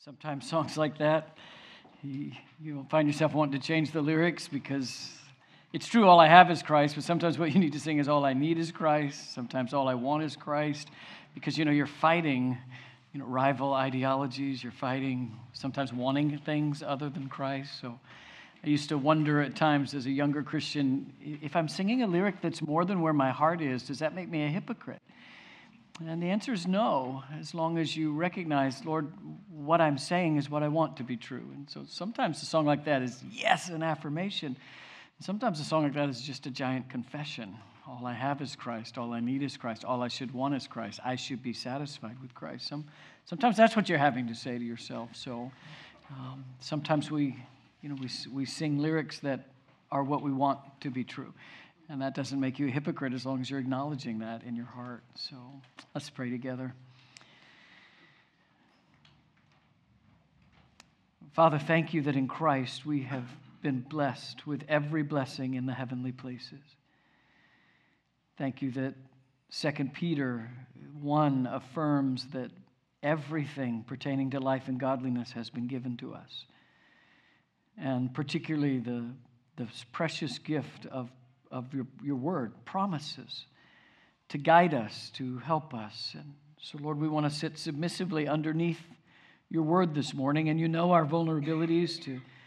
Sometimes songs like that, you'll find yourself wanting to change the lyrics because it's true, all I have is Christ, but sometimes what you need to sing is all I need is Christ. Sometimes all I want is Christ because, you're fighting, rival ideologies. You're fighting, sometimes wanting things other than Christ. So I used to wonder at times as a younger Christian, if I'm singing a lyric that's more than where my heart is, does that make me a hypocrite? And the answer is no, as long as you recognize, Lord, what I'm saying is what I want to be true. And so sometimes a song like that is, yes, an affirmation. And sometimes a song like that is just a giant confession. All I have is Christ. All I need is Christ. All I should want is Christ. I should be satisfied with Christ. Sometimes that's what you're having to say to yourself. So sometimes we sing lyrics that are what we want to be true. And that doesn't make you a hypocrite as long as you're acknowledging that in your heart. So let's pray together. Father, thank you that in Christ we have been blessed with every blessing in the heavenly places. Thank you that 2 Peter 1 affirms that everything pertaining to life and godliness has been given to us. And particularly the precious gift of your word, promises to guide us, to help us. And so, Lord, we want to sit submissively underneath your word this morning, and you know our vulnerabilities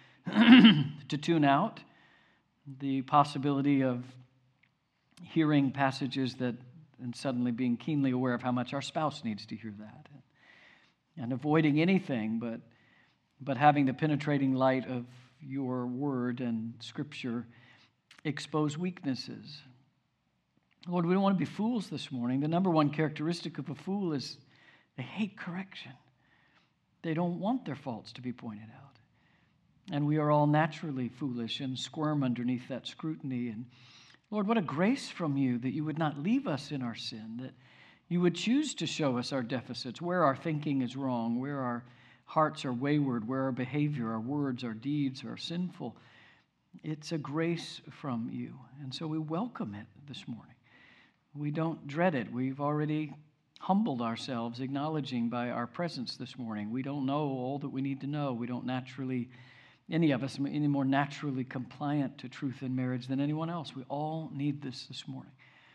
to tune out, the possibility of hearing passages and suddenly being keenly aware of how much our spouse needs to hear that, and avoiding anything but having the penetrating light of your word and Scripture expose weaknesses. Lord, we don't want to be fools this morning. The number one characteristic of a fool is they hate correction. They don't want their faults to be pointed out. And we are all naturally foolish and squirm underneath that scrutiny. And Lord, what a grace from you that you would not leave us in our sin, that you would choose to show us our deficits, where our thinking is wrong, where our hearts are wayward, where our behavior, our words, our deeds are sinful. It's a grace from you, and so we welcome it this morning. We don't dread it. We've already humbled ourselves, acknowledging by our presence this morning. We don't know all that we need to know. We don't naturally, any of us, any more naturally compliant to truth in marriage than anyone else. We all need this morning.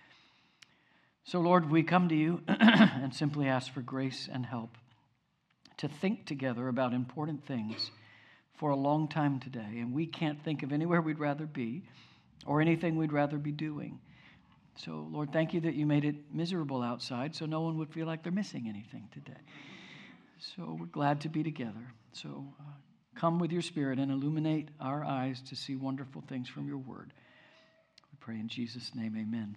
So, Lord, we come to you and simply ask for grace and help to think together about important things for a long time today, and we can't think of anywhere we'd rather be or anything we'd rather be doing. So, Lord, thank you that you made it miserable outside so no one would feel like they're missing anything today. So we're glad to be together. So come with your Spirit and illuminate our eyes to see wonderful things from your word. We pray in Jesus' name, amen.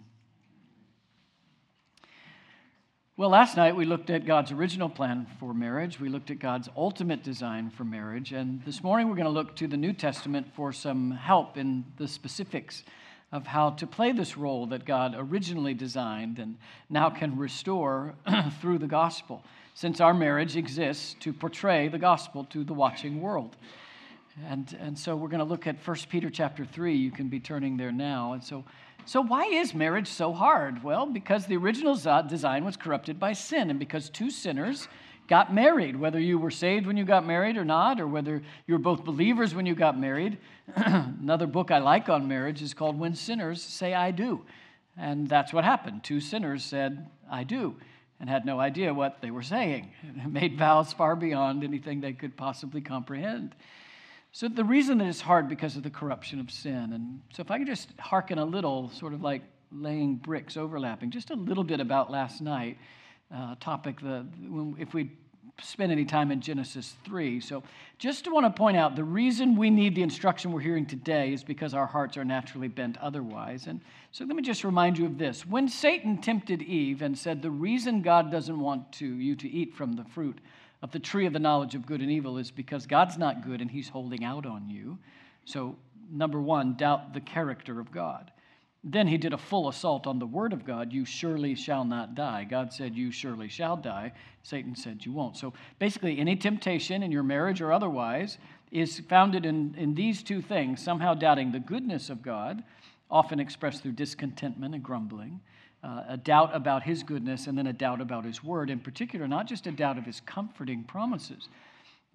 Well, last night we looked at God's original plan for marriage. We looked at God's ultimate design for marriage. And this morning we're going to look to the New Testament for some help in the specifics of how to play this role that God originally designed and now can restore through the gospel, since our marriage exists to portray the gospel to the watching world. And so we're going to look at 1 Peter chapter 3. You can be turning there now. And so why is marriage so hard? Well, because the original design was corrupted by sin, and because two sinners got married, whether you were saved when you got married or not, or whether you were both believers when you got married. Another book I like on marriage is called When Sinners Say I Do. And that's what happened. Two sinners said, I do, and had no idea what they were saying. And made vows far beyond anything they could possibly comprehend. So the reason that it's hard because of the corruption of sin. And so if I could just hearken a little, sort of like laying bricks, overlapping, just a little bit about last night, topic, if we spend any time in Genesis 3. So just to want to point out, the reason we need the instruction we're hearing today is because our hearts are naturally bent otherwise. And so let me just remind you of this. When Satan tempted Eve and said, the reason God doesn't want you to eat from the fruit of the tree of the knowledge of good and evil is because God's not good and he's holding out on you. So, number one, doubt the character of God. Then he did a full assault on the word of God. You surely shall not die. God said, you surely shall die. Satan said, you won't. So basically, any temptation in your marriage or otherwise is founded in these two things, somehow doubting the goodness of God, often expressed through discontentment and grumbling, a doubt about his goodness, and then a doubt about his word. In particular, not just a doubt of his comforting promises,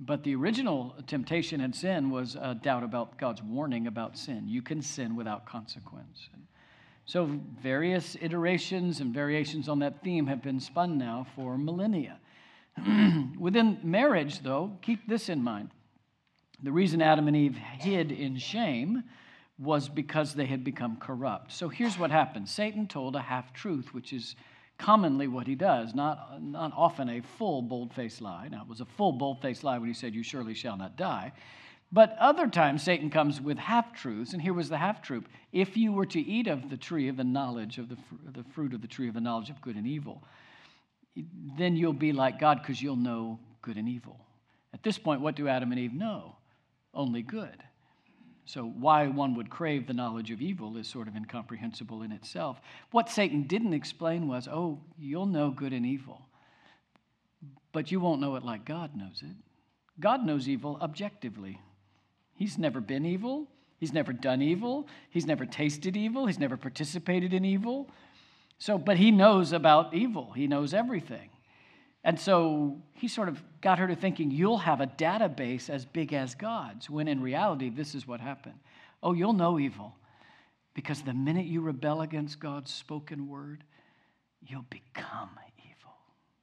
But the original temptation and sin was a doubt about God's warning about sin. You can sin without consequence. So various iterations and variations on that theme have been spun now for millennia. Within marriage, though, keep this in mind. The reason Adam and Eve hid in shame was because they had become corrupt. So here's what happened. Satan told a half-truth, which is commonly what he does, not often a full bold-faced lie. Now, it was a full bold-faced lie when he said, "You surely shall not die." But other times, Satan comes with half-truths, and here was the half-truth. If you were to eat of the tree of the knowledge of the fruit of the tree of the knowledge of good and evil, then you'll be like God because you'll know good and evil. At this point, what do Adam and Eve know? Only good. So why one would crave the knowledge of evil is sort of incomprehensible in itself. What Satan didn't explain was, you'll know good and evil, but you won't know it like God knows it. God knows evil objectively. He's never been evil. He's never done evil. He's never tasted evil. He's never participated in evil. But he knows about evil. He knows everything. And so he sort of got her to thinking, you'll have a database as big as God's, when in reality, this is what happened. You'll know evil, because the minute you rebel against God's spoken word, you'll become evil.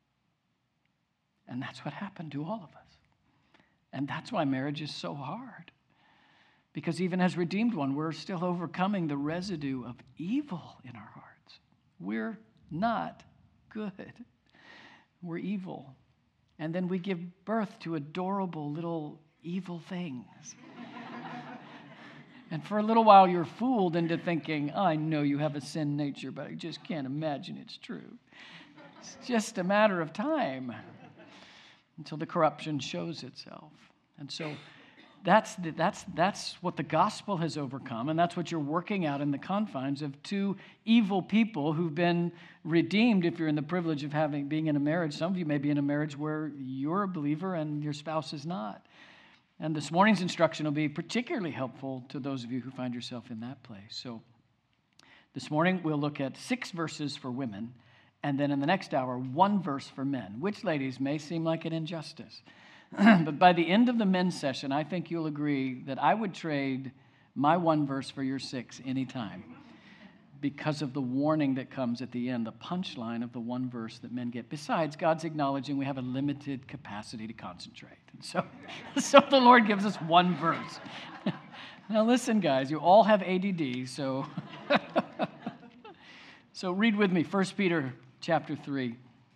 And that's what happened to all of us. And that's why marriage is so hard. Because even as redeemed one, we're still overcoming the residue of evil in our hearts. We're not good. We're evil. And then we give birth to adorable little evil things. And for a little while, you're fooled into thinking, I know you have a sin nature, but I just can't imagine it's true. It's just a matter of time until the corruption shows itself. And so that's what the gospel has overcome, and that's what you're working out in the confines of two evil people who've been redeemed. If you're in the privilege of being in a marriage, some of you may be in a marriage where you're a believer and your spouse is not. And this morning's instruction will be particularly helpful to those of you who find yourself in that place. So this morning we'll look at 6 verses for women, and then in the next hour, 1 verse for men, which, ladies, may seem like an injustice. But by the end of the men's session, I think you'll agree that I would trade my 1 verse for your 6 anytime, because of the warning that comes at the end, the punchline of the 1 verse that men get. Besides, God's acknowledging we have a limited capacity to concentrate. And so the Lord gives us 1 verse. Now listen, guys, you all have ADD, so read with me 1 Peter chapter 3.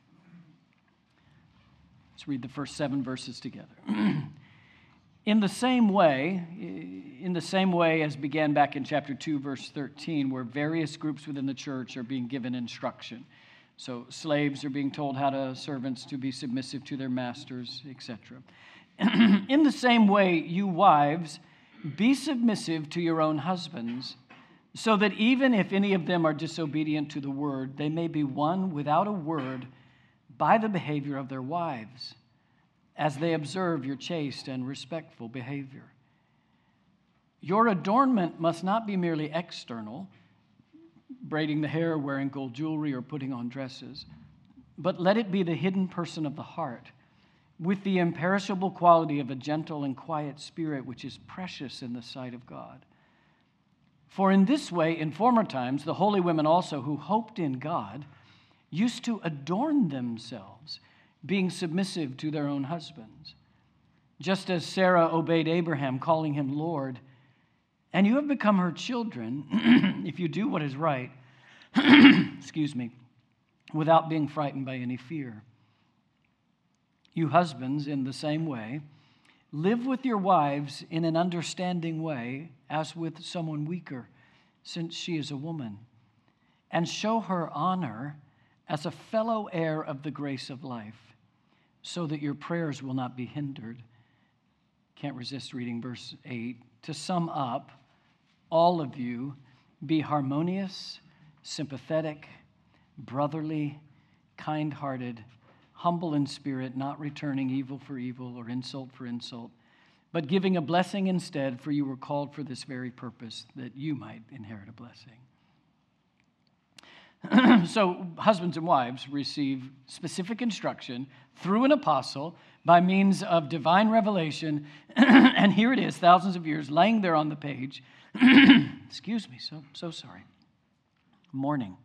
Let's read the first 7 verses together. In the same way as began back in chapter 2, verse 13, where various groups within the church are being given instruction. So slaves are being told servants to be submissive to their masters, etc. In the same way, you wives, be submissive to your own husbands, so that even if any of them are disobedient to the word, they may be won without a word by the behavior of their wives, as they observe your chaste and respectful behavior. Your adornment must not be merely external, braiding the hair, wearing gold jewelry, or putting on dresses, but let it be the hidden person of the heart, with the imperishable quality of a gentle and quiet spirit, which is precious in the sight of God. For in this way, in former times, the holy women also, who hoped in God, used to adorn themselves, being submissive to their own husbands, just as Sarah obeyed Abraham, calling him Lord. And you have become her children if you do what is right, without being frightened by any fear. You husbands, in the same way, live with your wives in an understanding way, as with someone weaker, since she is a woman, and show her honor as a fellow heir of the grace of life, so that your prayers will not be hindered. Can't resist reading verse 8. To sum up, all of you be harmonious, sympathetic, brotherly, kind-hearted, humble in spirit, not returning evil for evil or insult for insult, but giving a blessing instead, for you were called for this very purpose, that you might inherit a blessing. So husbands and wives receive specific instruction through an apostle by means of divine revelation. And here it is, thousands of years, laying there on the page. Excuse me, so sorry. Morning.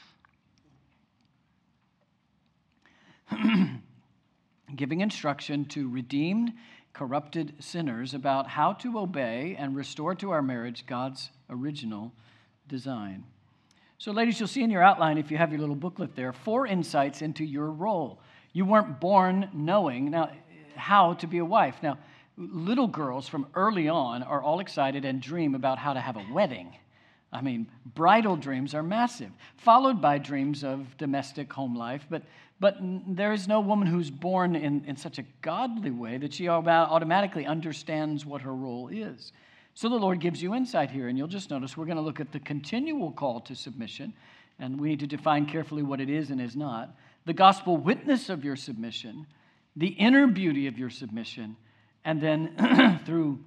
Giving instruction to redeemed, corrupted sinners about how to obey and restore to our marriage God's original design. So, ladies, you'll see in your outline, if you have your little booklet there, 4 insights into your role. You weren't born knowing now how to be a wife. Now, little girls from early on are all excited and dream about how to have a wedding. I mean, bridal dreams are massive, followed by dreams of domestic home life. But there is no woman who's born in such a godly way that she automatically understands what her role is. So the Lord gives you insight here, and you'll just notice we're going to look at the continual call to submission, and we need to define carefully what it is and is not, the gospel witness of your submission, the inner beauty of your submission, and then through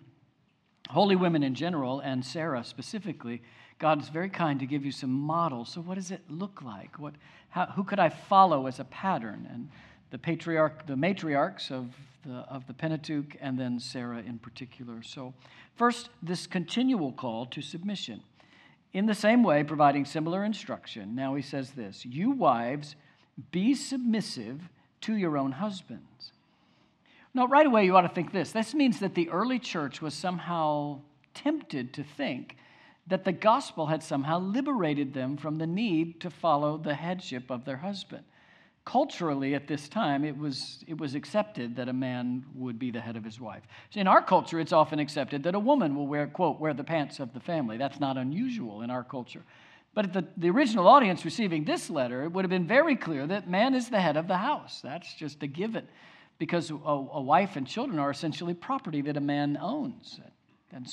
holy women in general, and Sarah specifically, God is very kind to give you some models. So what does it look like? Who could I follow as a pattern? And the matriarchs of the Pentateuch, and then Sarah in particular. So first, this continual call to submission. In the same way, providing similar instruction, now he says this, you wives, be submissive to your own husbands. Now, right away, you ought to think this. This means that the early church was somehow tempted to think that the gospel had somehow liberated them from the need to follow the headship of their husband. Culturally, at this time, it was accepted that a man would be the head of his wife. So in our culture, it's often accepted that a woman will wear the pants of the family. That's not unusual in our culture. But at the original audience receiving this letter, it would have been very clear that man is the head of the house. That's just a given, because a wife and children are essentially property that a man owns. And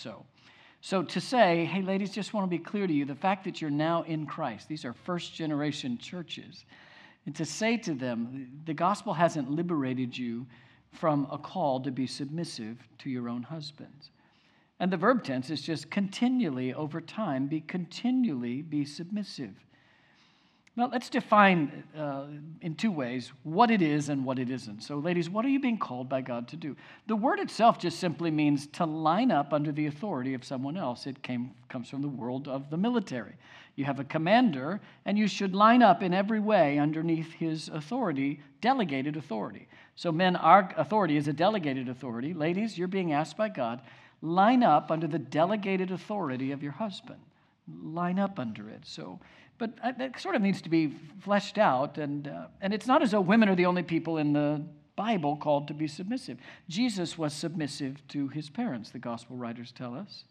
so to say, hey, ladies, just want to be clear to you, the fact that you're now in Christ, these are first-generation churches, and to say to them, the gospel hasn't liberated you from a call to be submissive to your own husbands. And the verb tense is just continually, over time, continually be submissive. Now, let's define in 2 ways what it is and what it isn't. So, ladies, what are you being called by God to do? The word itself just simply means to line up under the authority of someone else. It comes from the world of the military. You have a commander, and you should line up in every way underneath his authority, delegated authority. So, men, our authority is a delegated authority. Ladies, you're being asked by God, line up under the delegated authority of your husband. Line up under it. But that sort of needs to be fleshed out, and it's not as though women are the only people in the Bible called to be submissive. Jesus was submissive to his parents, the gospel writers tell us.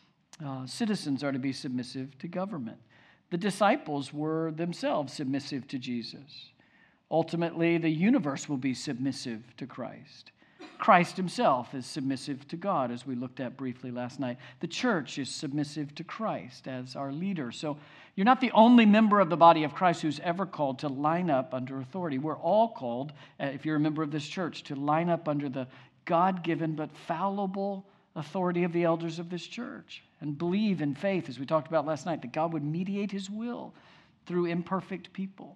Citizens are to be submissive to government. The disciples were themselves submissive to Jesus. Ultimately, the universe will be submissive to Christ. Christ himself is submissive to God, as we looked at briefly last night. The church is submissive to Christ as our leader. So you're not the only member of the body of Christ who's ever called to line up under authority. We're all called, if you're a member of this church, to line up under the God-given but fallible authority of the elders of this church and believe in faith, as we talked about last night, that God would mediate his will through imperfect people.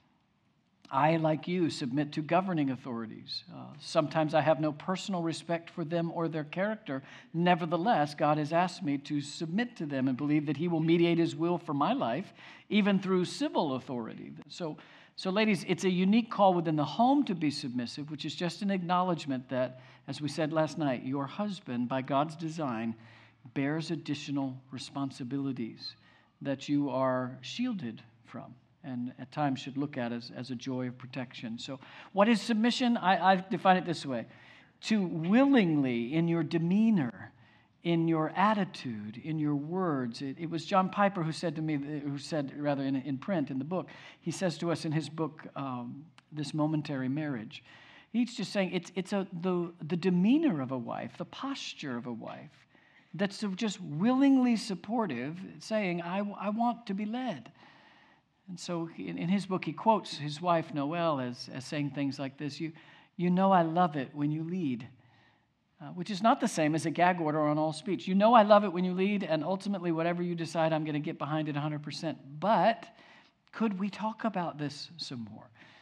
I, like you, submit to governing authorities. Sometimes I have no personal respect for them or their character. Nevertheless, God has asked me to submit to them and believe that he will mediate his will for my life, even through civil authority. So ladies, it's a unique call within the home to be submissive, which is just an acknowledgement that, as we said last night, your husband, by God's design, bears additional responsibilities that you are shielded from, and at times should look at as a joy of protection. So what is submission? I define it this way: to willingly, in your demeanor, in your attitude, in your words. It was John Piper who said to me, in print in the book, he says to us in his book, This Momentary Marriage, he's just saying it's the demeanor of a wife, the posture of a wife, that's just willingly supportive, saying, I want to be led. And so in his book, he quotes his wife, Noelle, as saying things like this: you know I love it when you lead, which is not the same as a gag order on all speech. You know I love it when you lead, and ultimately whatever you decide, I'm going to get behind it 100%. But could we talk about this some more?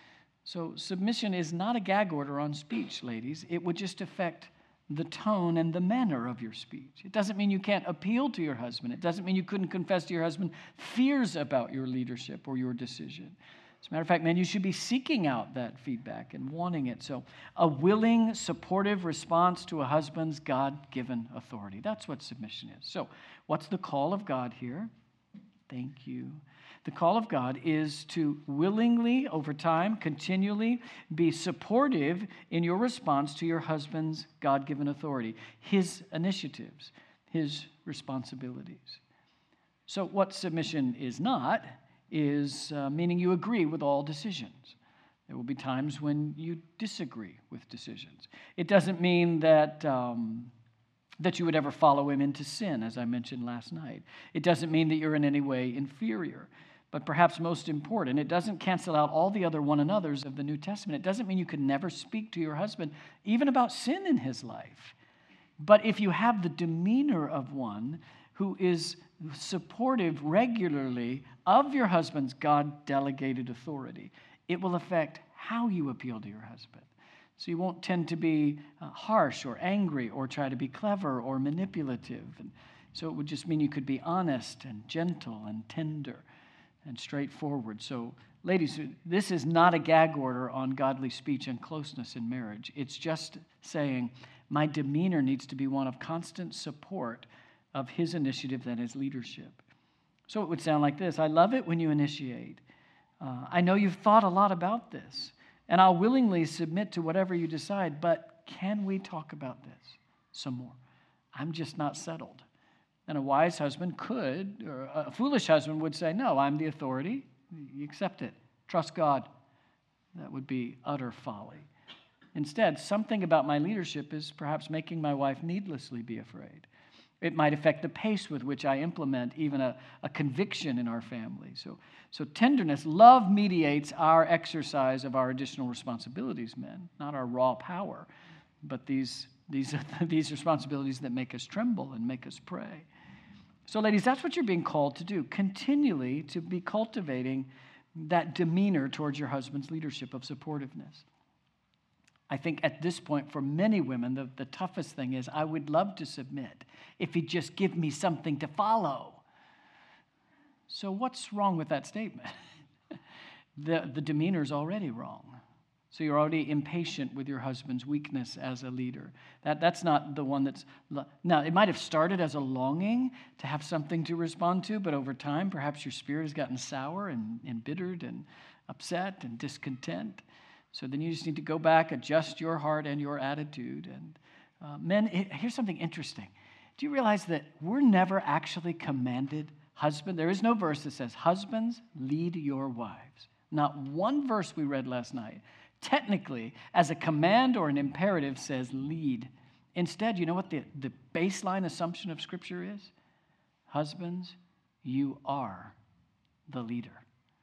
So submission is not a gag order on speech, ladies. It would just affect the tone and the manner of your speech. It doesn't mean you can't appeal to your husband. It doesn't mean you couldn't confess to your husband fears about your leadership or your decision. As a matter of fact, man, you should be seeking out that feedback and wanting it. So a willing, supportive response to a husband's God-given authority. That's what submission is. So what's the call of God here? Thank you. The call of God is to willingly, over time, continually be supportive in your response to your husband's God-given authority, his initiatives, his responsibilities. So what submission is not is meaning you agree with all decisions. There will be times when you disagree with decisions. It doesn't mean that you would ever follow him into sin, as I mentioned last night. It doesn't mean that you're in any way inferior. But perhaps most important, it doesn't cancel out all the other one another's of the New Testament. It doesn't mean you could never speak to your husband, even about sin in his life. But if you have the demeanor of one who is supportive regularly of your husband's God-delegated authority, it will affect how you appeal to your husband. So you won't tend to be harsh or angry or try to be clever or manipulative. And so it would just mean you could be honest and gentle and tender and straightforward. So, ladies, this is not a gag order on godly speech and closeness in marriage. It's just saying my demeanor needs to be one of constant support of his initiative and his leadership. So it would sound like this. I love it when you initiate. I know you've thought a lot about this, and I'll willingly submit to whatever you decide, but can we talk about this some more? I'm just not settled. And a wise husband could, or a foolish husband would say, no, I'm the authority. You accept it. Trust God. That would be utter folly. Instead, something about my leadership is perhaps making my wife needlessly be afraid. It might affect the pace with which I implement even a conviction in our family. So tenderness, love mediates our exercise of our additional responsibilities, men, not our raw power, but these responsibilities that make us tremble and make us pray. So, ladies, that's what you're being called to do, continually to be cultivating that demeanor towards your husband's leadership of supportiveness. I think at this point, for many women, the toughest thing is, I would love to submit if he'd just give me something to follow. So what's wrong with that statement? The demeanor is already wrong. So you're already impatient with your husband's weakness as a leader. That's not the one that's... Now, it might have started as a longing to have something to respond to, but over time, perhaps your spirit has gotten sour and embittered and upset and discontent. So then you just need to go back, adjust your heart and your attitude. And men, here's something interesting. Do you realize that we're never actually commanded, there is no verse that says, husbands, lead your wives. Not one verse we read last night technically, as a command or an imperative, says lead. Instead, you know what the baseline assumption of Scripture is? Husbands, you are the leader.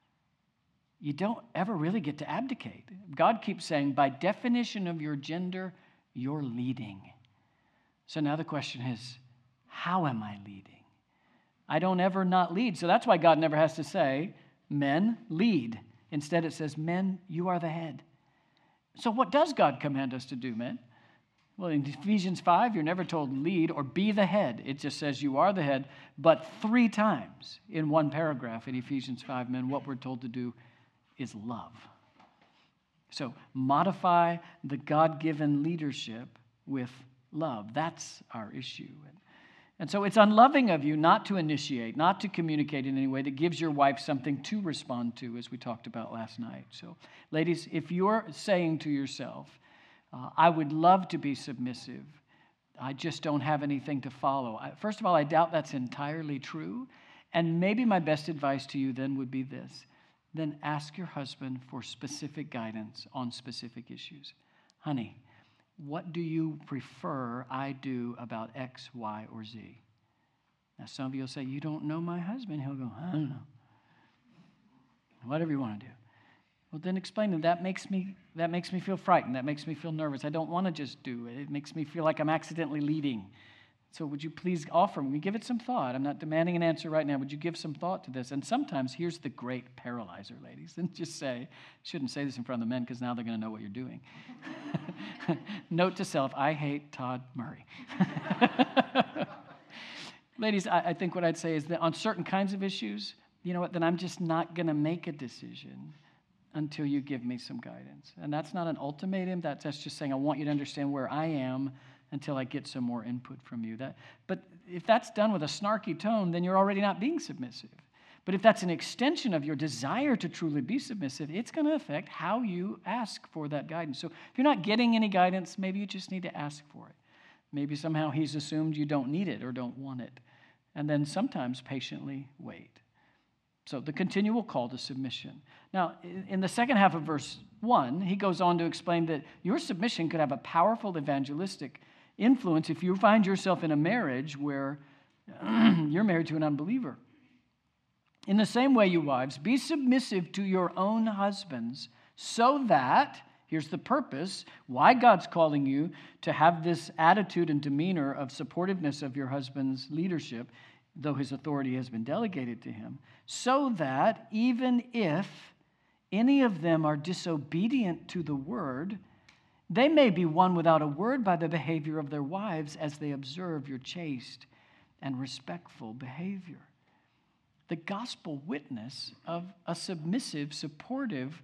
You don't ever really get to abdicate. God keeps saying, by definition of your gender, you're leading. So now the question is, how am I leading? I don't ever not lead. So that's why God never has to say, men, lead. Instead, it says, men, you are the head. So what does God command us to do, men? Well, in Ephesians 5, you're never told lead or be the head. It just says you are the head. But 3 times in one paragraph in Ephesians 5, men, what we're told to do is love. So modify the God-given leadership with love. That's our issue. And so it's unloving of you not to initiate, not to communicate in any way that gives your wife something to respond to, as we talked about last night. So, ladies, if you're saying to yourself, I would love to be submissive, I just don't have anything to follow. First of all, I doubt that's entirely true. And maybe my best advice to you then would be this. Then ask your husband for specific guidance on specific issues. Honey, what do you prefer I do about X, Y, or Z? Now, some of you will say, you don't know my husband. He'll go, I don't know. Whatever you want to do. Well, then explain that. That makes me feel frightened. That makes me feel nervous. I don't want to just do it. It makes me feel like I'm accidentally leading. So would you please offer me? Give it some thought. I'm not demanding an answer right now. Would you give some thought to this? And sometimes here's the great paralyzer, ladies. And just say, shouldn't say this in front of the men because now they're going to know what you're doing. Note to self, I hate Todd Murray. Ladies, I think what I'd say is that on certain kinds of issues, you know what, then I'm just not going to make a decision until you give me some guidance. And that's not an ultimatum. That's just saying I want you to understand where I am until I get some more input from you. But if that's done with a snarky tone, then you're already not being submissive. But if that's an extension of your desire to truly be submissive, it's going to affect how you ask for that guidance. So if you're not getting any guidance, maybe you just need to ask for it. Maybe somehow he's assumed you don't need it or don't want it. And then sometimes patiently wait. So the continual call to submission. Now, in the second half of verse 1, he goes on to explain that your submission could have a powerful evangelistic influence if you find yourself in a marriage where you're married to an unbeliever. In the same way, you wives, be submissive to your own husbands so that, here's the purpose, why God's calling you to have this attitude and demeanor of supportiveness of your husband's leadership, though his authority has been delegated to him, so that even if any of them are disobedient to the word, they may be won without a word by the behavior of their wives as they observe your chaste and respectful behavior. The gospel witness of a submissive, supportive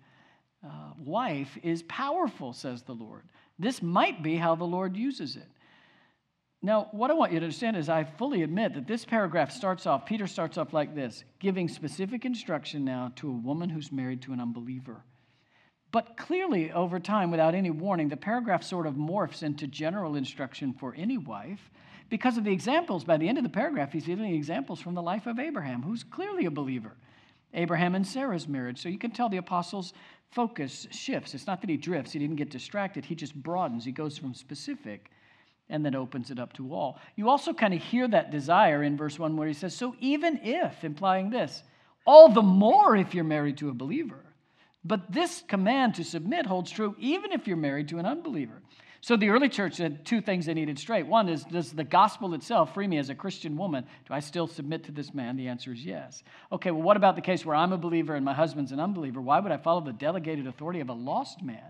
wife is powerful, says the Lord. This might be how the Lord uses it. Now, what I want you to understand is I fully admit that this paragraph Peter starts off like this, giving specific instruction now to a woman who's married to an unbeliever. But clearly, over time, without any warning, the paragraph sort of morphs into general instruction for any wife because of the examples. By the end of the paragraph, he's giving examples from the life of Abraham, who's clearly a believer. Abraham and Sarah's marriage. So you can tell the apostle's focus shifts. It's not that he drifts. He didn't get distracted. He just broadens. He goes from specific and then opens it up to all. You also kind of hear that desire in verse 1 where he says, so even if, implying this, all the more if you're married to a believer. But this command to submit holds true even if you're married to an unbeliever. So the early church had two things they needed straight. One is, does the gospel itself free me as a Christian woman? Do I still submit to this man? The answer is yes. Okay, well, what about the case where I'm a believer and my husband's an unbeliever? Why would I follow the delegated authority of a lost man?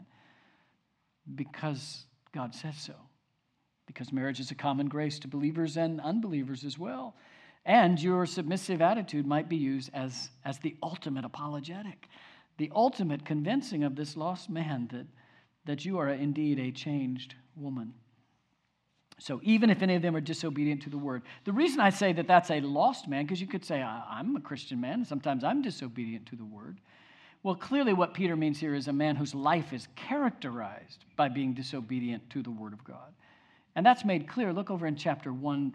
Because God says so. Because marriage is a common grace to believers and unbelievers as well. And your submissive attitude might be used as the ultimate apologetic, the ultimate convincing of this lost man that you are indeed a changed woman. So even if any of them are disobedient to the word. The reason I say that that's a lost man, because you could say, I'm a Christian man, and sometimes I'm disobedient to the word. Well, clearly what Peter means here is a man whose life is characterized by being disobedient to the word of God. And that's made clear. Look over in chapter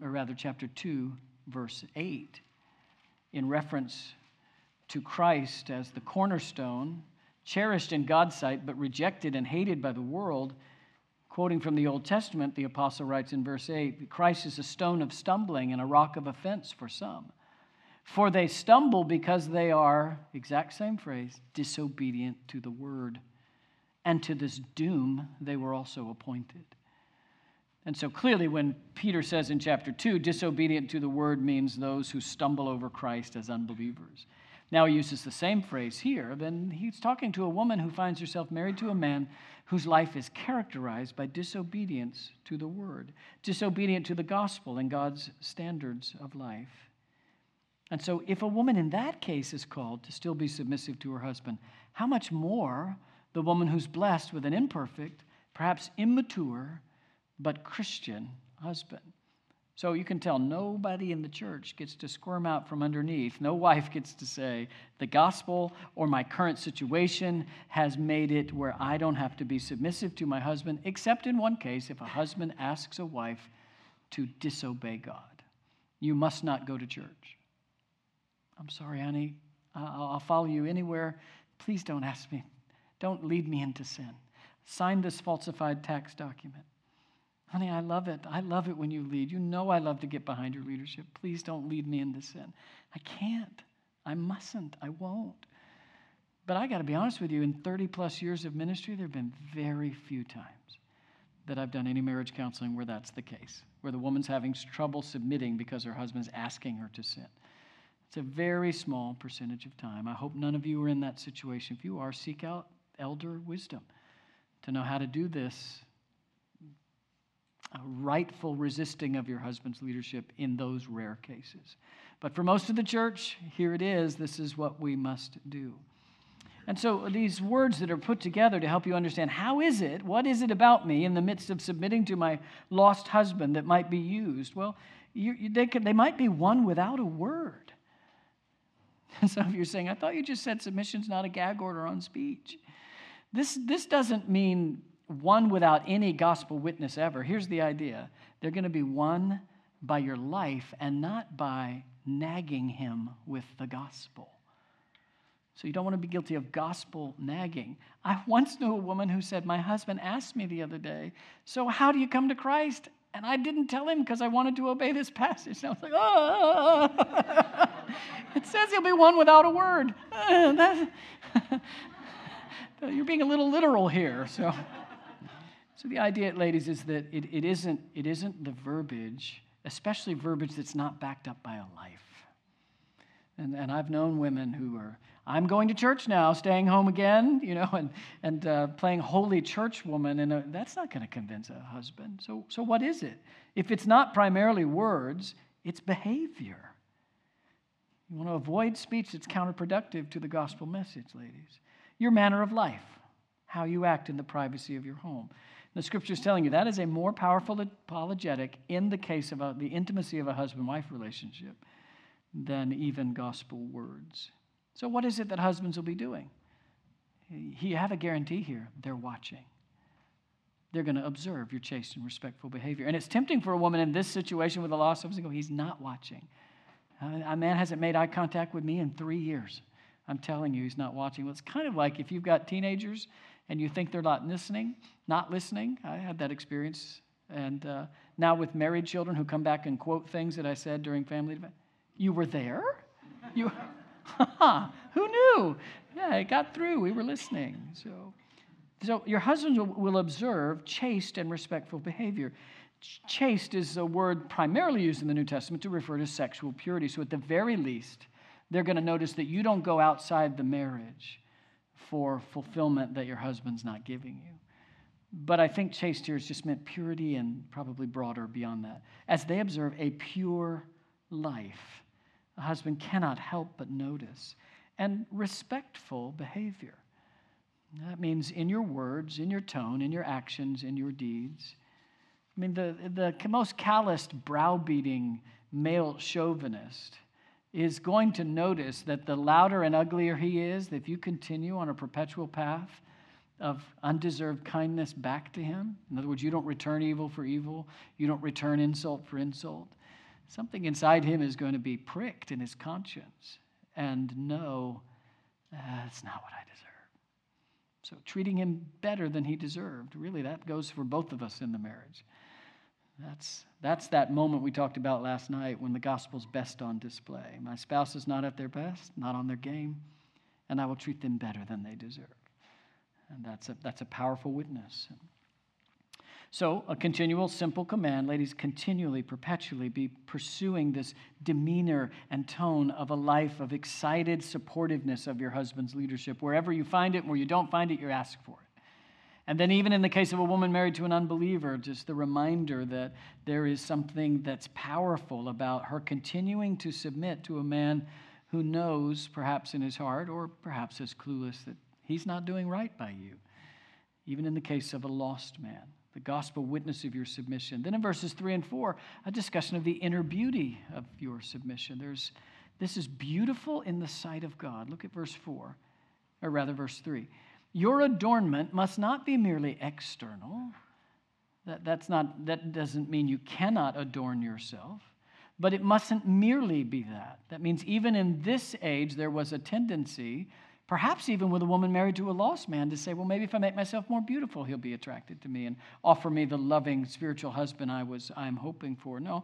2, verse 8, in reference to Christ as the cornerstone, cherished in God's sight, but rejected and hated by the world. Quoting from the Old Testament, the apostle writes in verse 8, Christ is a stone of stumbling and a rock of offense for some. For they stumble because they are, exact same phrase, disobedient to the word. And to this doom they were also appointed. And so clearly when Peter says in chapter 2, disobedient to the word means those who stumble over Christ as unbelievers. Now he uses the same phrase here, then he's talking to a woman who finds herself married to a man whose life is characterized by disobedience to the word, disobedient to the gospel and God's standards of life. And so if a woman in that case is called to still be submissive to her husband, how much more the woman who's blessed with an imperfect, perhaps immature, but Christian husband. So you can tell nobody in the church gets to squirm out from underneath. No wife gets to say, the gospel or my current situation has made it where I don't have to be submissive to my husband, except in one case, if a husband asks a wife to disobey God. You must not go to church. I'm sorry, honey. I'll follow you anywhere. Please don't ask me. Don't lead me into sin. Sign this falsified tax document. Honey, I love it. I love it when you lead. You know I love to get behind your leadership. Please don't lead me into sin. I can't. I mustn't. I won't. But I got to be honest with you, in 30 plus years of ministry, there have been very few times that I've done any marriage counseling where that's the case, where the woman's having trouble submitting because her husband's asking her to sin. It's a very small percentage of time. I hope none of you are in that situation. If you are, seek out elder wisdom to know how to do this rightful resisting of your husband's leadership in those rare cases. But for most of the church, here it is. This is what we must do. And so these words that are put together to help you understand what is it about me in the midst of submitting to my lost husband that might be used? Well, they might be one without a word. Some of you are saying, I thought you just said submission's not a gag order on speech. This doesn't mean one without any gospel witness ever. Here's the idea. They're going to be won by your life and not by nagging him with the gospel. So you don't want to be guilty of gospel nagging. I once knew a woman who said, my husband asked me the other day, so how do you come to Christ? And I didn't tell him because I wanted to obey this passage. And I was like, oh. It says he'll be one without a word. You're being a little literal here. So the idea, ladies, is that it isn't the verbiage, especially verbiage that's not backed up by a life. And I've known women who are, I'm going to church now, staying home again, and playing holy church woman, and that's not going to convince a husband. So what is it? If it's not primarily words, it's behavior. You want to avoid speech that's counterproductive to the gospel message, ladies. Your manner of life, how you act in the privacy of your home. The Scripture is telling you that is a more powerful apologetic in the case of the intimacy of a husband-wife relationship than even gospel words. So what is it that husbands will be doing? You have a guarantee here. They're watching. They're going to observe your chaste and respectful behavior. And it's tempting for a woman in this situation with a lost husband to go, he's not watching. A man hasn't made eye contact with me in 3 years. I'm telling you, he's not watching. Well, it's kind of like if you've got teenagers and you think they're not listening. I had that experience. And now with married children who come back and quote things that I said during family debate. You were there? Who knew? Yeah, it got through. We were listening. So your husbands will observe chaste and respectful behavior. Chaste is a word primarily used in the New Testament to refer to sexual purity. So at the very least, they're going to notice that you don't go outside the marriage for fulfillment that your husband's not giving you. But I think chaste here is just meant purity and probably broader beyond that. As they observe a pure life, a husband cannot help but notice. And respectful behavior. That means in your words, in your tone, in your actions, in your deeds. I mean, the most calloused, browbeating male chauvinist is going to notice that the louder and uglier he is, if you continue on a perpetual path of undeserved kindness back to him, in other words, you don't return evil for evil, you don't return insult for insult, something inside him is going to be pricked in his conscience and know, that's not what I deserve. So treating him better than he deserved, really, that goes for both of us in the marriage. That's that moment we talked about last night when the gospel's best on display. My spouse is not at their best, not on their game, and I will treat them better than they deserve. And that's a powerful witness. So a continual, simple command, ladies, continually, perpetually be pursuing this demeanor and tone of a life of excited supportiveness of your husband's leadership. Wherever you find it and where you don't find it, you ask for it. And then even in the case of a woman married to an unbeliever, just the reminder that there is something that's powerful about her continuing to submit to a man who knows, perhaps in his heart, or perhaps is clueless, that he's not doing right by you. Even in the case of a lost man, the gospel witness of your submission. Then in verses 3 and 4, a discussion of the inner beauty of your submission. This is beautiful in the sight of God. Look at verse 4, or rather verse 3. Your adornment must not be merely external. That doesn't mean you cannot adorn yourself, but it mustn't merely be that. That means even in this age, there was a tendency, perhaps even with a woman married to a lost man, to say, well, maybe if I make myself more beautiful, he'll be attracted to me and offer me the loving spiritual husband I'm hoping for. No,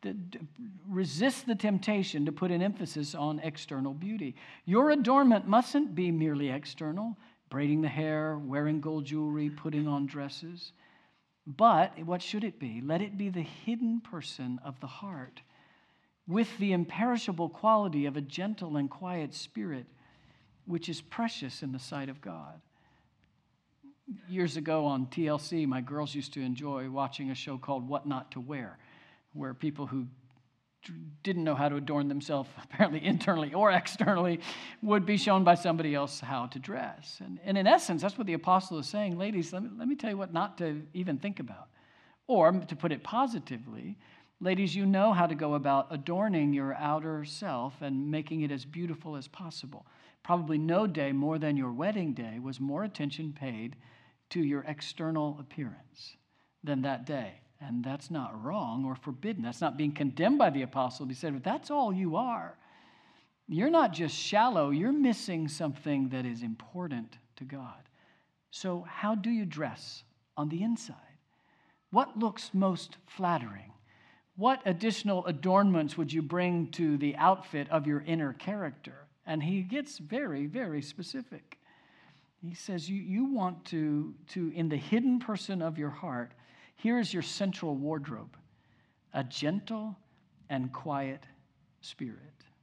resist the temptation to put an emphasis on external beauty. Your adornment mustn't be merely external. Braiding the hair, wearing gold jewelry, putting on dresses. But what should it be? Let it be the hidden person of the heart, with the imperishable quality of a gentle and quiet spirit, which is precious in the sight of God. Years ago on TLC, my girls used to enjoy watching a show called What Not to Wear, where people who didn't know how to adorn themselves, apparently internally or externally, would be shown by somebody else how to dress. And in essence, that's what the apostle is saying. Ladies, let me tell you what not to even think about. Or, to put it positively, ladies, you know how to go about adorning your outer self and making it as beautiful as possible. Probably no day more than your wedding day was more attention paid to your external appearance than that day. And that's not wrong or forbidden. That's not being condemned by the apostle. He said, if that's all you are, you're not just shallow, you're missing something that is important to God. So how do you dress on the inside? What looks most flattering? What additional adornments would you bring to the outfit of your inner character? And he gets very, very specific. He says you want to, in the hidden person of your heart, here is your central wardrobe, a gentle and quiet spirit.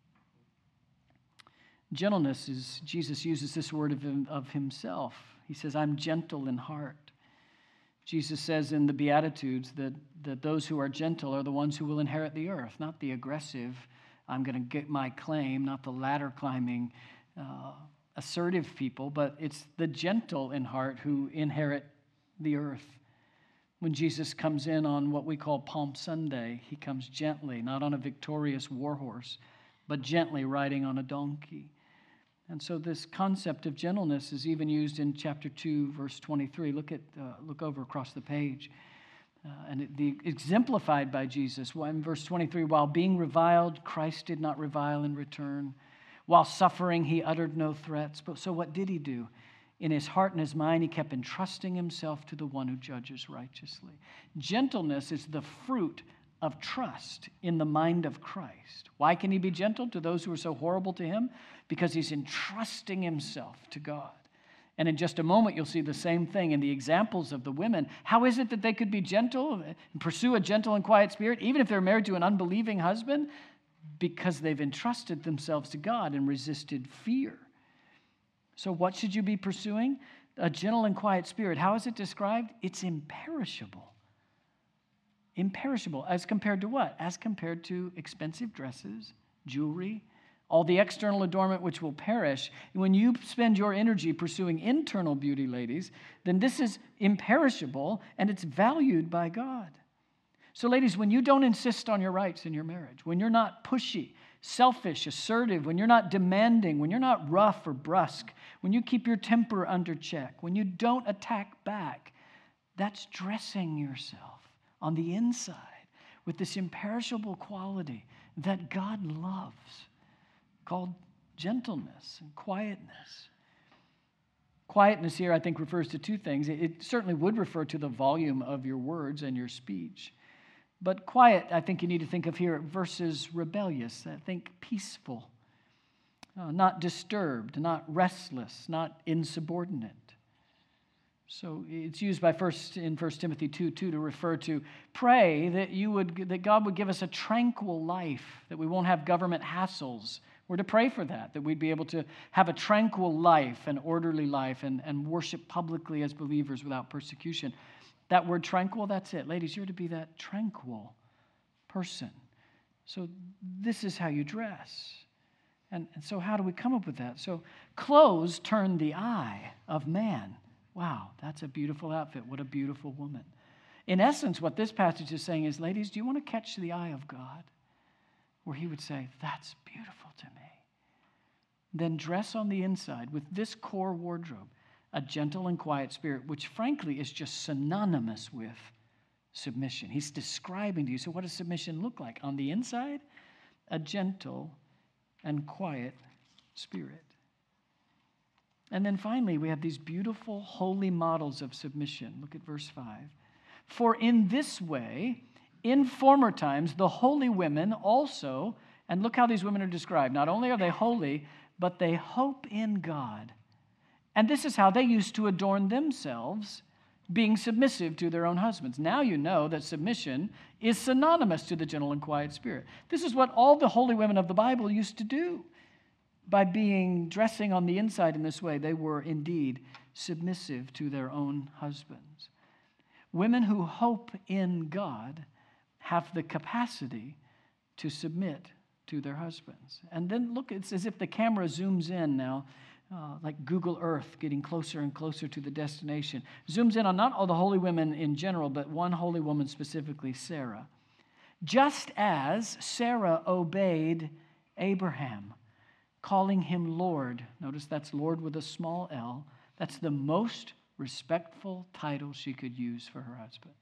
Gentleness is, Jesus uses this word of himself. He says, I'm gentle in heart. Jesus says in the Beatitudes that those who are gentle are the ones who will inherit the earth, not the aggressive, I'm going to get my claim, not the ladder climbing, assertive people, but it's the gentle in heart who inherit the earth. When Jesus comes in on what we call Palm Sunday, he comes gently, not on a victorious war horse, but gently riding on a donkey. And so this concept of gentleness is even used in chapter 2, verse 23. Look over across the page. Exemplified by Jesus. In verse 23, while being reviled, Christ did not revile in return. While suffering, he uttered no threats. But so what did he do? In his heart and his mind, he kept entrusting himself to the one who judges righteously. Gentleness is the fruit of trust in the mind of Christ. Why can he be gentle to those who are so horrible to him? Because he's entrusting himself to God. And in just a moment, you'll see the same thing in the examples of the women. How is it that they could be gentle and pursue a gentle and quiet spirit, even if they're married to an unbelieving husband? Because they've entrusted themselves to God and resisted fear. So what should you be pursuing? A gentle and quiet spirit. How is it described? It's imperishable. Imperishable. As compared to what? As compared to expensive dresses, jewelry, all the external adornment which will perish. When you spend your energy pursuing internal beauty, ladies, then this is imperishable and it's valued by God. So ladies, when you don't insist on your rights in your marriage, when you're not pushy, selfish, assertive, when you're not demanding, when you're not rough or brusque, when you keep your temper under check, when you don't attack back, that's dressing yourself on the inside with this imperishable quality that God loves, called gentleness and quietness. Quietness here, I think, refers to two things. It certainly would refer to the volume of your words and your speech. But quiet, I think you need to think of here versus rebellious. I think peaceful, not disturbed, not restless, not insubordinate. So it's used in 1 Timothy 2:2 to refer to pray that God would give us a tranquil life, that we won't have government hassles. We're to pray for that we'd be able to have a tranquil life, an orderly life, and worship publicly as believers without persecution. That word tranquil, that's it. Ladies, you're to be that tranquil person. So this is how you dress. And so how do we come up with that? So clothes turn the eye of man. Wow, that's a beautiful outfit. What a beautiful woman. In essence, what this passage is saying is, ladies, do you want to catch the eye of God? Where he would say, that's beautiful to me. Then dress on the inside with this core wardrobe, a gentle and quiet spirit, which frankly is just synonymous with submission. He's describing to you. So what does submission look like? On the inside, a gentle and quiet spirit. And then finally, we have these beautiful, holy models of submission. Look at verse 5. For in this way, in former times, the holy women also, and look how these women are described. Not only are they holy, but they hope in God. And this is how they used to adorn themselves, being submissive to their own husbands. Now you know that submission is synonymous to the gentle and quiet spirit. This is what all the holy women of the Bible used to do. By dressing on the inside in this way, they were indeed submissive to their own husbands. Women who hope in God have the capacity to submit to their husbands. And then look, it's as if the camera zooms in now, like Google Earth, getting closer and closer to the destination. Zooms in on not all the holy women in general, but one holy woman specifically, Sarah. Just as Sarah obeyed Abraham, calling him Lord. Notice that's Lord with a small L. That's the most respectful title she could use for her husband.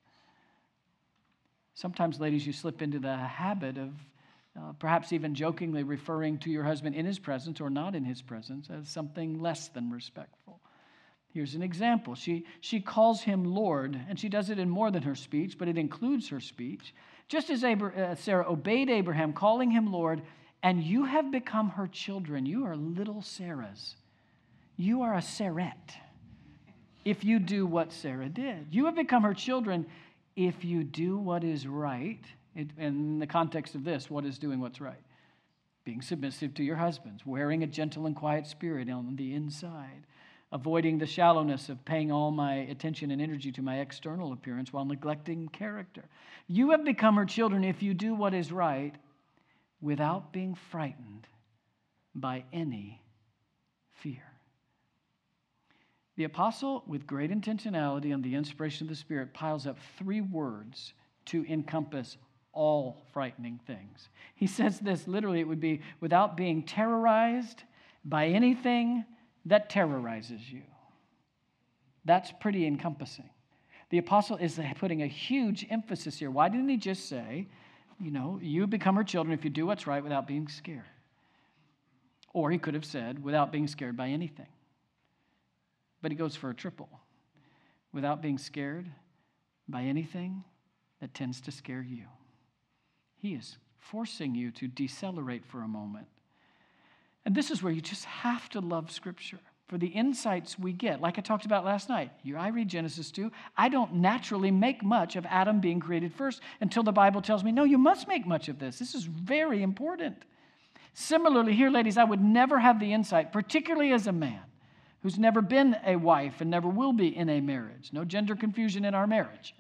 Sometimes, ladies, you slip into the habit of perhaps even jokingly referring to your husband in his presence or not in his presence as something less than respectful. Here's an example. She calls him Lord, and she does it in more than her speech, but it includes her speech. Just as Sarah obeyed Abraham, calling him Lord, and you have become her children. You are little Sarahs. You are a Sarette if you do what Sarah did. You have become her children if you do what is right. And in the context of this, what is doing what's right? Being submissive to your husbands, wearing a gentle and quiet spirit on the inside, avoiding the shallowness of paying all my attention and energy to my external appearance while neglecting character. You have become her children if you do what is right without being frightened by any fear. The apostle, with great intentionality and the inspiration of the Spirit, piles up 3 words to encompass all frightening things. He says this, literally, it would be without being terrorized by anything that terrorizes you. That's pretty encompassing. The apostle is putting a huge emphasis here. Why didn't he just say, you become her children if you do what's right without being scared? Or he could have said, without being scared by anything. But he goes for a triple. Without being scared by anything that tends to scare you. He is forcing you to decelerate for a moment. And this is where you just have to love Scripture. For the insights we get, like I talked about last night. I read Genesis 2. I don't naturally make much of Adam being created first until the Bible tells me, no, you must make much of this. This is very important. Similarly here, ladies, I would never have the insight, particularly as a man who's never been a wife and never will be in a marriage. No gender confusion in our marriage.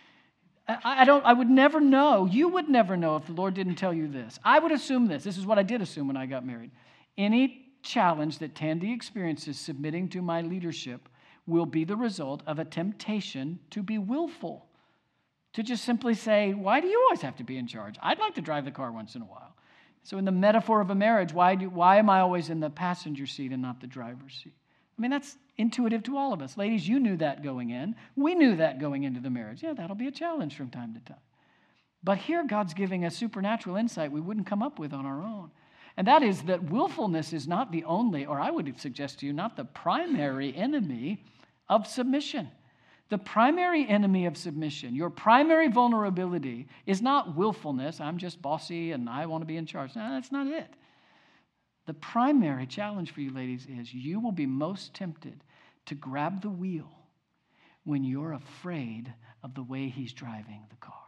I would never know. You would never know if the Lord didn't tell you this. I would assume this. This is what I did assume when I got married. Any challenge that Tandy experiences submitting to my leadership will be the result of a temptation to be willful. To just simply say, why do you always have to be in charge? I'd like to drive the car once in a while. So in the metaphor of a marriage, why am I always in the passenger seat and not the driver's seat? I mean, that's intuitive to all of us. Ladies, you knew that going in. We knew that going into the marriage. Yeah, that'll be a challenge from time to time. But here, God's giving us supernatural insight we wouldn't come up with on our own. And that is that willfulness is not the only, or I would suggest to you, not the primary enemy of submission. The primary enemy of submission, your primary vulnerability, is not willfulness. I'm just bossy and I want to be in charge. No, that's not it. The primary challenge for you ladies is you will be most tempted to grab the wheel when you're afraid of the way he's driving the car.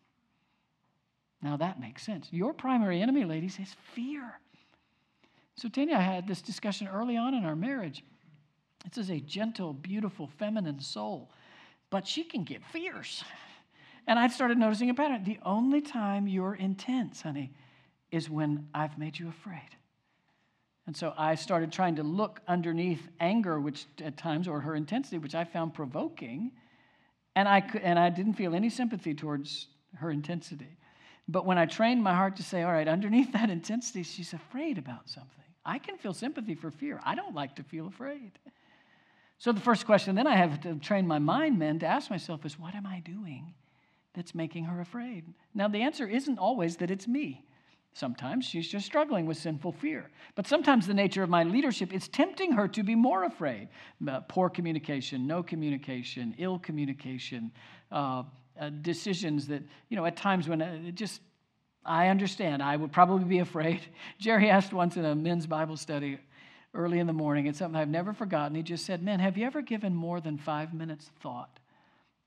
Now that makes sense. Your primary enemy, ladies, is fear. So Tanya, I had this discussion early on in our marriage. This is a gentle, beautiful, feminine soul, but she can get fierce. And I started noticing a pattern. The only time you're intense, honey, is when I've made you afraid. And so I started trying to look underneath anger, which at times, or her intensity, which I found provoking, and I didn't feel any sympathy towards her intensity. But when I trained my heart to say, all right, underneath that intensity, she's afraid about something. I can feel sympathy for fear. I don't like to feel afraid. So the first question then I have to train my mind, men, to ask myself is, what am I doing that's making her afraid? Now, the answer isn't always that it's me. Sometimes she's just struggling with sinful fear. But sometimes the nature of my leadership is tempting her to be more afraid. Poor communication, no communication, ill communication, decisions that, at times when I understand, I would probably be afraid. Jerry asked once in a men's Bible study early in the morning, it's something I've never forgotten. He just said, men, have you ever given more than 5 minutes thought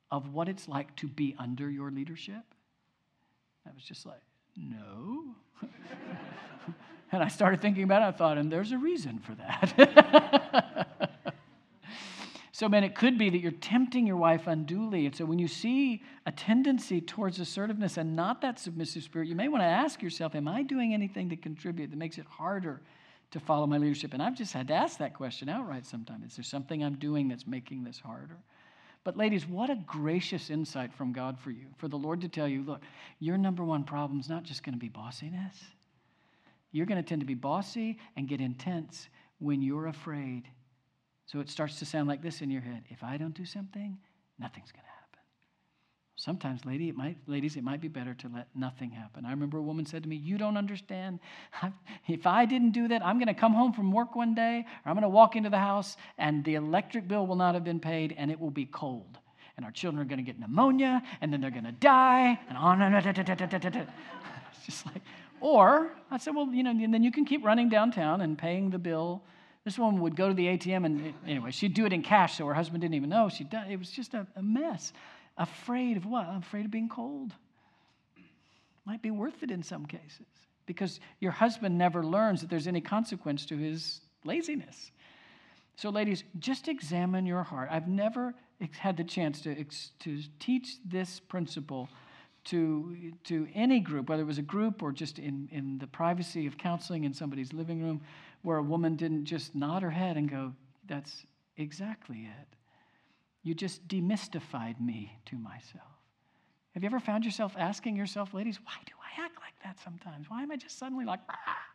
of what it's like to be under your leadership? I was just like, no. And I started thinking about it. I thought, and there's a reason for that. So, man, it could be that you're tempting your wife unduly. And so when you see a tendency towards assertiveness and not that submissive spirit, you may want to ask yourself, am I doing anything to contribute that makes it harder to follow my leadership? And I've just had to ask that question outright sometimes. Is there something I'm doing that's making this harder? But ladies, what a gracious insight from God for you, for the Lord to tell you, look, your number one problem is not just going to be bossiness. You're going to tend to be bossy and get intense when you're afraid. So it starts to sound like this in your head. If I don't do something, nothing's going to happen. Sometimes, ladies, it might be better to let nothing happen. I remember a woman said to me, you don't understand. If I didn't do that, I'm going to come home from work one day, or I'm going to walk into the house, and the electric bill will not have been paid, and it will be cold. And our children are going to get pneumonia, and then they're going to die, and on and on. It's just like, or I said, well, and then you can keep running downtown and paying the bill. This woman would go to the ATM, and anyway, she'd do it in cash, so her husband didn't even know she'd done it. It was just a mess. Afraid of what? I'm afraid of being cold. Might be worth it in some cases, because your husband never learns that there's any consequence to his laziness. So ladies, just examine your heart. I've never had the chance to teach this principle to any group, whether it was a group or just in the privacy of counseling in somebody's living room, where a woman didn't just nod her head and go, that's exactly it. You just demystified me to myself. Have you ever found yourself asking yourself, ladies, why do I act like that sometimes? Why am I just suddenly like,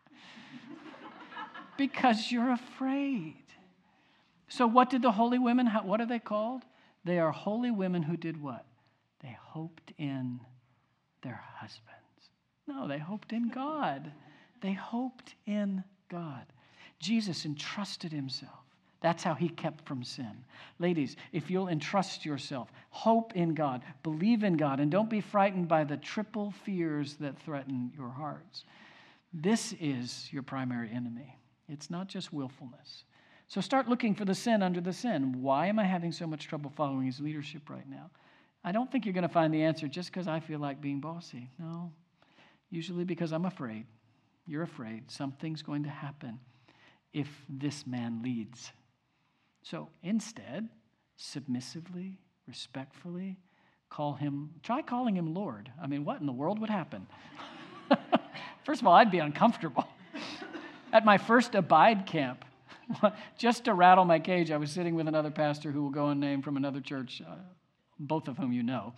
Because you're afraid. So what did the holy women, what are they called? They are holy women who did what? They hoped in their husbands. No, they hoped in God. They hoped in God. Jesus entrusted himself. That's how he kept from sin. Ladies, if you'll entrust yourself, hope in God, believe in God, and don't be frightened by the triple fears that threaten your hearts. This is your primary enemy. It's not just willfulness. So start looking for the sin under the sin. Why am I having so much trouble following his leadership right now? I don't think you're going to find the answer just because I feel like being bossy. No, usually because I'm afraid. You're afraid something's going to happen if this man leads. So instead, submissively, respectfully, try calling him Lord. I mean, what in the world would happen? First of all, I'd be uncomfortable. At my first Abide camp, just to rattle my cage, I was sitting with another pastor who will go unnamed from another church, both of whom you know,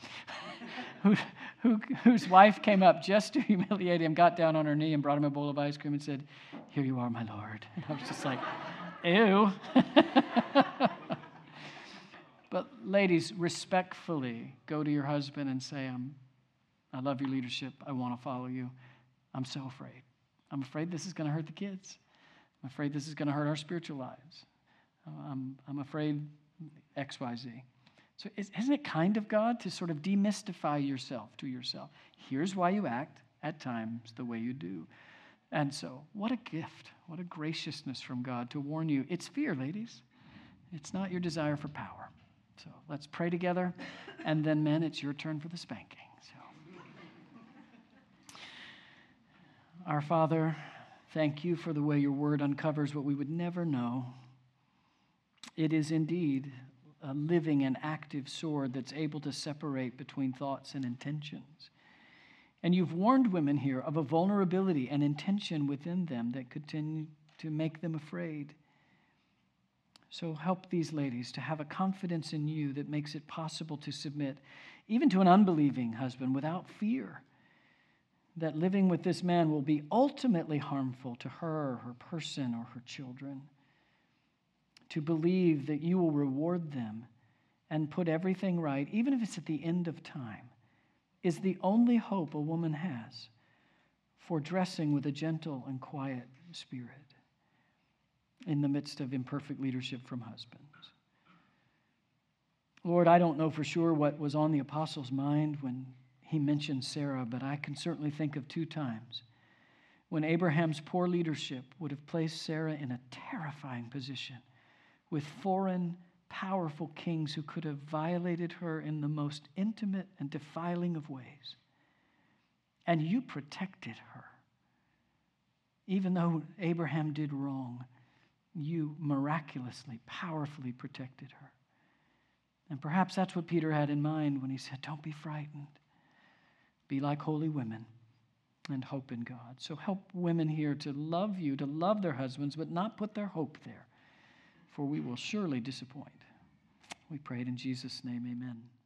whose wife came up just to humiliate him, got down on her knee and brought him a bowl of ice cream and said, "Here you are, my Lord." And I was just like, ew. But ladies, respectfully go to your husband and say, I love your leadership. I want to follow you. I'm so afraid. I'm afraid this is going to hurt the kids. I'm afraid this is going to hurt our spiritual lives. I'm afraid X, Y, Z. So isn't it kind of God to sort of demystify yourself to yourself? Here's why you act at times the way you do. And so what a gift, what a graciousness from God to warn you. It's fear, ladies. It's not your desire for power. So let's pray together. And then, men, it's your turn for the spanking. So, our Father, thank you for the way your word uncovers what we would never know. It is indeed a living and active sword that's able to separate between thoughts and intentions. And you've warned women here of a vulnerability and intention within them that could tend to make them afraid. So help these ladies to have a confidence in you that makes it possible to submit, even to an unbelieving husband, without fear that living with this man will be ultimately harmful to her, her person, or her children. To believe that you will reward them and put everything right, even if it's at the end of time, is the only hope a woman has for dressing with a gentle and quiet spirit in the midst of imperfect leadership from husbands. Lord, I don't know for sure what was on the apostle's mind when he mentioned Sarah, but I can certainly think of 2 times when Abraham's poor leadership would have placed Sarah in a terrifying position with foreign, powerful kings who could have violated her in the most intimate and defiling of ways. And you protected her. Even though Abraham did wrong, you miraculously, powerfully protected her. And perhaps that's what Peter had in mind when he said, don't be frightened. Be like holy women and hope in God. So help women here to love you, to love their husbands, but not put their hope there, for we will surely disappoint. We pray it in Jesus' name, amen.